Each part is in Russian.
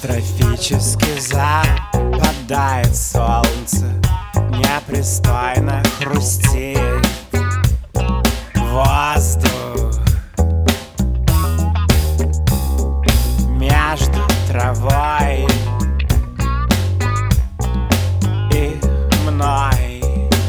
Трофически западает солнце, непристойно хрустит воздух между травой и мной.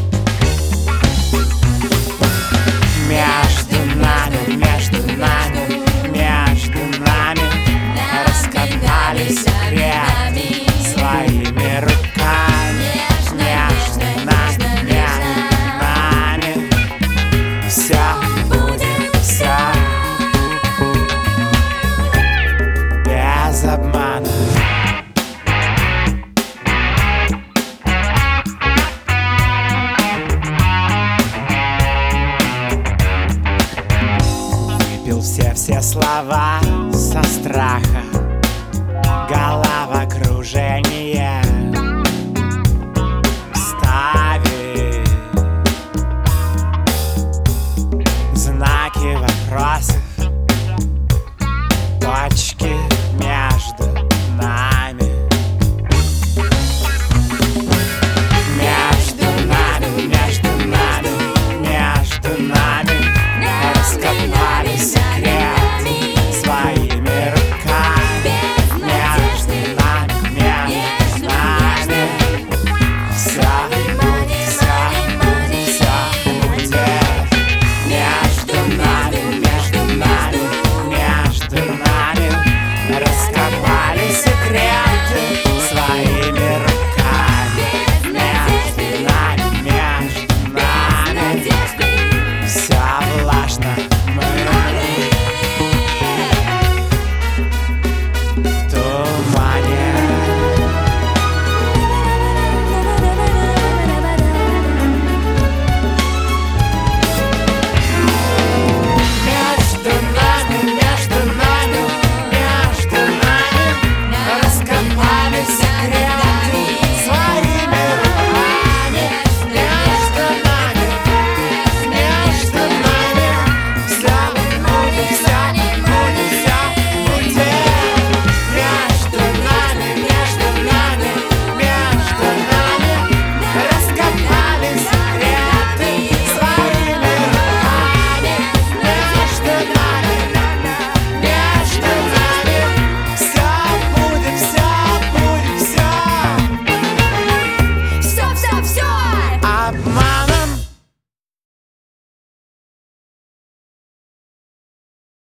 Между нами, между нами, между нами раскатали секрет своими руками. Между нами, между нами все будет, все без обмана. Выпил все слова со страха, головокружение